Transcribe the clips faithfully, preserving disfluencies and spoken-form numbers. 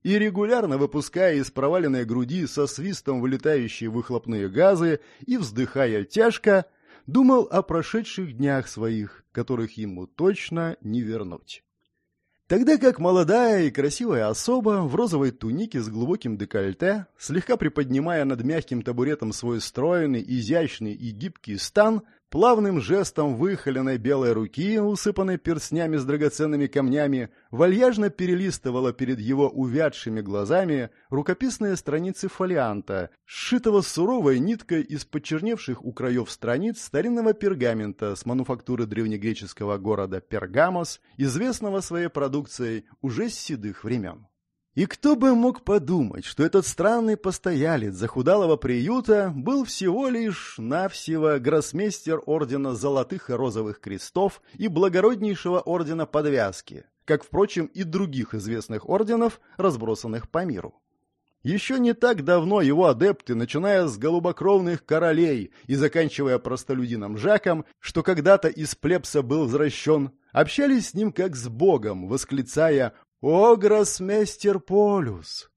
и регулярно выпуская из проваленной груди со свистом вылетающие выхлопные газы и вздыхая тяжко, думал о прошедших днях своих, которых ему точно не вернуть. Тогда как молодая и красивая особа в розовой тунике с глубоким декольте, слегка приподнимая над мягким табуретом свой стройный, изящный и гибкий стан, плавным жестом выхоленной белой руки, усыпанной перстнями с драгоценными камнями, вальяжно перелистывала перед его увядшими глазами рукописные страницы фолианта, сшитого суровой ниткой из почерневших у краев страниц старинного пергамента с мануфактуры древнегреческого города Пергамос, известного своей продукцией уже с седых времен. И кто бы мог подумать, что этот странный постоялец захудалого приюта был всего лишь навсего гроссмейстер ордена Золотых и Розовых Крестов и благороднейшего ордена Подвязки, как, впрочем, и других известных орденов, разбросанных по миру. Еще не так давно его адепты, начиная с голубокровных королей и заканчивая простолюдином Жаком, что когда-то из плебса был возвращен, общались с ним как с богом, восклицая «О, гроссмейстер Полюс!».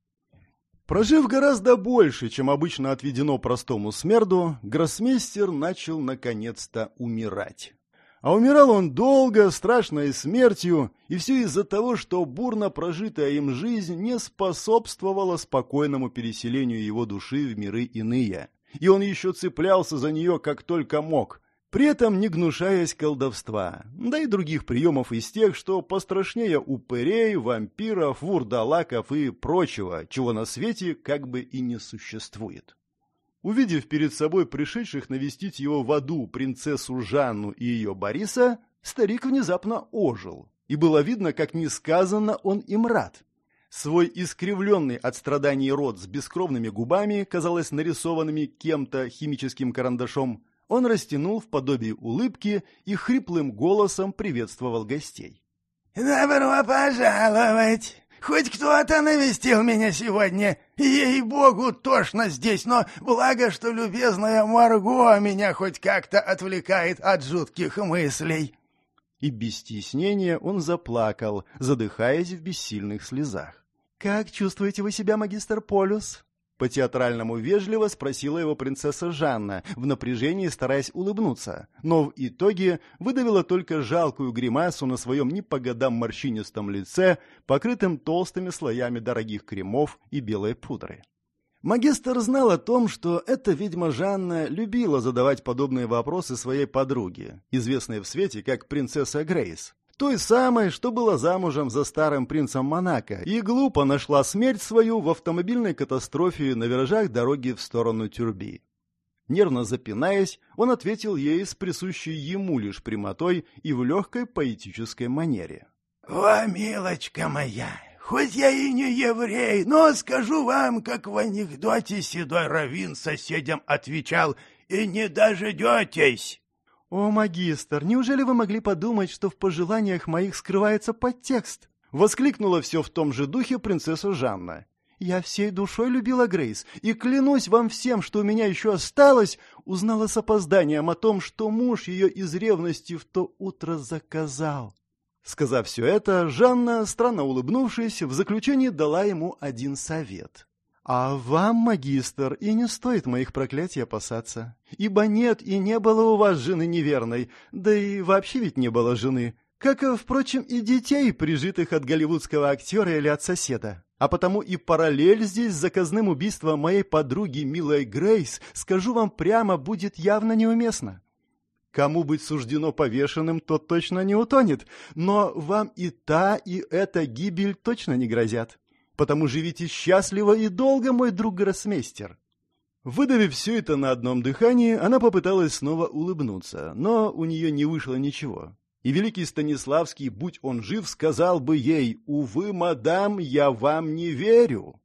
Прожив гораздо больше, чем обычно отведено простому смерду, гроссмейстер начал наконец-то умирать. А умирал он долго, страшной смертью, и все из-за того, что бурно прожитая им жизнь не способствовала спокойному переселению его души в миры иные. И он еще цеплялся за нее как только мог, при этом не гнушаясь колдовства, да и других приемов из тех, что пострашнее упырей, вампиров, вурдалаков и прочего, чего на свете как бы и не существует. Увидев перед собой пришедших навестить его в аду принцессу Жанну и ее Бориса, старик внезапно ожил, и было видно, как несказанно он им рад. Свой искривленный от страданий рот с бескровными губами, казалось нарисованными кем-то химическим карандашом, он растянул в подобии улыбки и хриплым голосом приветствовал гостей. «Добро пожаловать! Хоть кто-то навестил меня сегодня. Ей-богу, тошно здесь, но благо, что любезная Марго меня хоть как-то отвлекает от жутких мыслей». И без стеснения он заплакал, задыхаясь в бессильных слезах. «Как чувствуете вы себя, магистр Полюс?» По-театральному вежливо спросила его принцесса Жанна, в напряжении стараясь улыбнуться, но в итоге выдавила только жалкую гримасу на своем не по годам морщинистом лице, покрытым толстыми слоями дорогих кремов и белой пудры. Магистр знал о том, что эта ведьма Жанна любила задавать подобные вопросы своей подруге, известной в свете как принцесса Грейс, той самой, что была замужем за старым принцем Монако и глупо нашла смерть свою в автомобильной катастрофе на виражах дороги в сторону Тюрби. Нервно запинаясь, он ответил ей с присущей ему лишь прямотой и в легкой поэтической манере. «О, милочка моя, хоть я и не еврей, но скажу вам, как в анекдоте седой раввин соседям отвечал, и не дождетесь». «О, магистр, неужели вы могли подумать, что в пожеланиях моих скрывается подтекст?» — воскликнула все в том же духе принцесса Жанна. «Я всей душой любила Грейс, и клянусь вам всем, что у меня еще осталось, узнала с опозданием о том, что муж ее из ревности в то утро заказал». Сказав все это, Жанна, странно улыбнувшись, в заключении дала ему один совет. «А вам, магистр, и не стоит моих проклятий опасаться, ибо нет и не было у вас жены неверной, да и вообще ведь не было жены, как, впрочем, и детей, прижитых от голливудского актера или от соседа. А потому и параллель здесь с заказным убийством моей подруги, милой Грейс, скажу вам прямо, будет явно неуместно. Кому быть суждено повешенным, тот точно не утонет, но вам и та, и эта гибель точно не грозят. Потому живите счастливо и долго, мой друг гроссмейстер». Выдавив все это на одном дыхании, она попыталась снова улыбнуться, но у нее не вышло ничего. И великий Станиславский, будь он жив, сказал бы ей: «Увы, мадам, я вам не верю».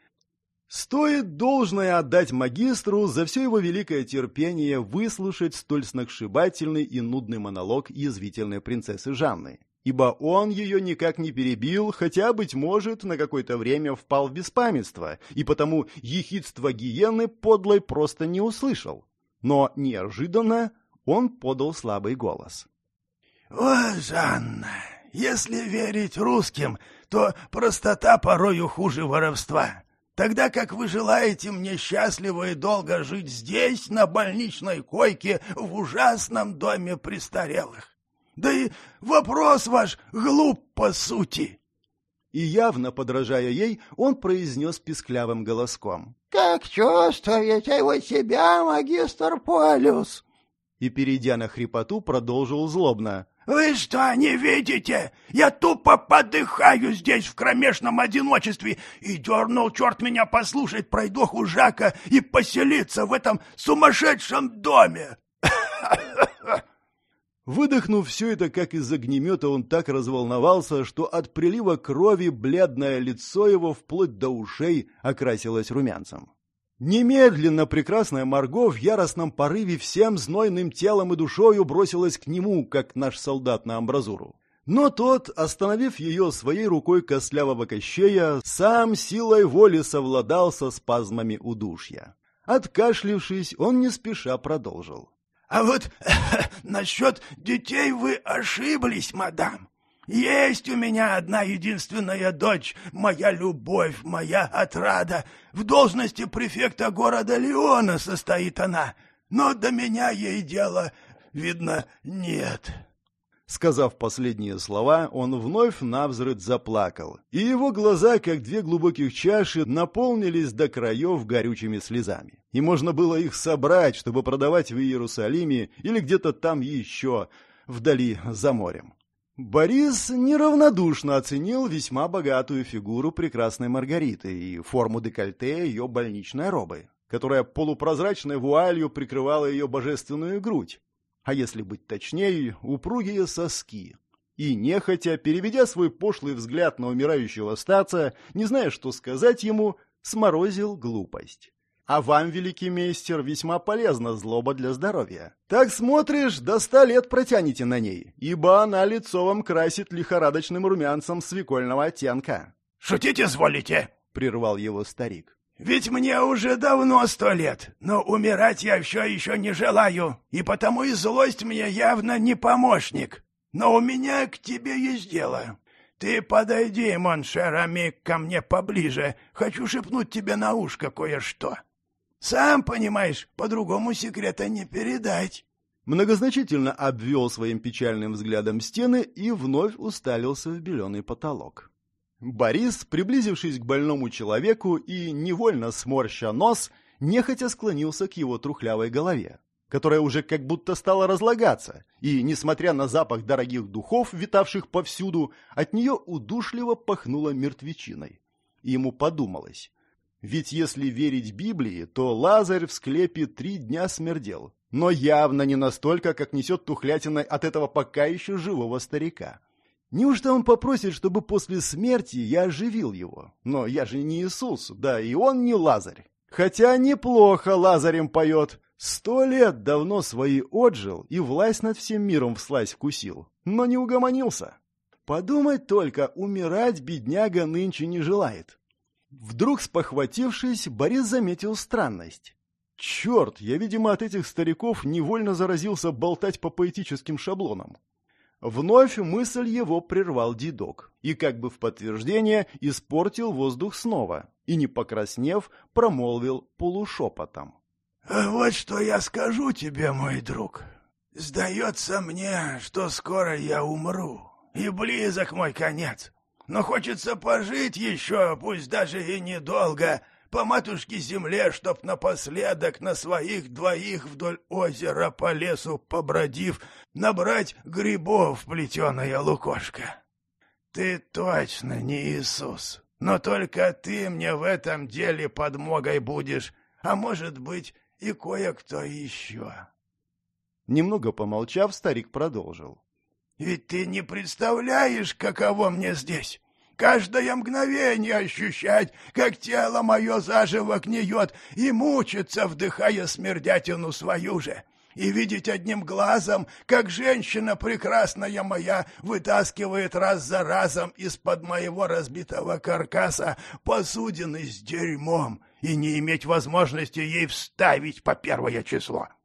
Стоит должное отдать магистру за все его великое терпение выслушать столь сногсшибательный и нудный монолог язвительной принцессы Жанны, ибо он ее никак не перебил, хотя, быть может, на какое-то время впал в беспамятство, и потому ехидство гиены подлой просто не услышал. Но неожиданно он подал слабый голос. «О, Жанна, если верить русским, то простота порою хуже воровства. Тогда как вы желаете мне счастливо и долго жить здесь, на больничной койке, в ужасном доме престарелых. Да и вопрос ваш глуп по сути». И явно подражая ей, он произнес писклявым голоском: «Как чувствуете вы себя, магистр Полюс?» И, перейдя на хрипоту, продолжил злобно: «Вы что, не видите? Я тупо подыхаю здесь в кромешном одиночестве, и дернул черт меня послушать пройдоху Жака и поселиться в этом сумасшедшем доме!» Выдохнув все это, как из огнемета, он так разволновался, что от прилива крови бледное лицо его вплоть до ушей окрасилось румянцем. Немедленно прекрасная Марго в яростном порыве всем знойным телом и душою бросилась к нему, как наш солдат на амбразуру. Но тот, остановив ее своей рукой костлявого Кощея, сам силой воли совладал со спазмами удушья. Откашлившись, он не спеша продолжил: «А вот насчет детей вы ошиблись, мадам. Есть у меня одна единственная дочь, моя любовь, моя отрада. В должности префекта города Леона состоит она, но до меня ей дела, видно, нет». Сказав последние слова, он вновь навзрыд заплакал, и его глаза, как две глубоких чаши, наполнились до краев горючими слезами. И можно было их собрать, чтобы продавать в Иерусалиме или где-то там еще, вдали за морем. Борис неравнодушно оценил весьма богатую фигуру прекрасной Маргариты и форму декольте ее больничной робы, которая полупрозрачной вуалью прикрывала ее божественную грудь, а если быть точнее, упругие соски. И нехотя, переведя свой пошлый взгляд на умирающего старца, не зная, что сказать ему, сморозил глупость. А вам, великий мейстер, весьма полезна злоба для здоровья. Так смотришь, до ста лет протянете на ней, ибо она лицо вам красит лихорадочным румянцем свекольного оттенка. «Шутить изволите?» — прервал его старик. «Ведь мне уже давно сто лет, но умирать я все еще не желаю, и потому и злость мне явно не помощник. Но у меня к тебе есть дело. Ты подойди, моншер Амик, ко мне поближе, хочу шепнуть тебе на ушко кое-что. Сам понимаешь, по-другому секрета не передать». Многозначительно обвел своим печальным взглядом стены и вновь уставился в беленый потолок. Борис, приблизившись к больному человеку и невольно сморща нос, нехотя склонился к его трухлявой голове, которая уже как будто стала разлагаться, и, несмотря на запах дорогих духов, витавших повсюду, от нее удушливо пахнуло мертвечиной. И ему подумалось: ведь если верить Библии, то Лазарь в склепе три дня смердел, но явно не настолько, как несет тухлятиной от этого пока еще живого старика. Неужто он попросит, чтобы после смерти я оживил его? Но я же не Иисус, да и он не Лазарь. Хотя неплохо Лазарем поет. Сто лет давно свои отжил и власть над всем миром вслась вкусил, но не угомонился. Подумать только, умирать бедняга нынче не желает. Вдруг спохватившись, Борис заметил странность. Черт, я, видимо, от этих стариков невольно заразился болтать по поэтическим шаблонам. Вновь мысль его прервал дедок и, как бы в подтверждение, испортил воздух снова и, не покраснев, промолвил полушепотом: «Вот что я скажу тебе, мой друг. Сдается мне, что скоро я умру, и близок мой конец. Но хочется пожить еще, пусть даже и недолго, по матушке-земле, чтоб напоследок на своих двоих вдоль озера по лесу побродив, набрать грибов плетеная лукошка. Ты точно не Иисус, но только ты мне в этом деле подмогой будешь, а может быть и кое-кто еще». Немного помолчав, старик продолжил: «Ведь ты не представляешь, каково мне здесь. Каждое мгновение ощущать, как тело мое заживо гниет, и мучиться, вдыхая смердятину свою же, и видеть одним глазом, как женщина прекрасная моя вытаскивает раз за разом из-под моего разбитого каркаса посудины с дерьмом, и не иметь возможности ей вставить по первое число.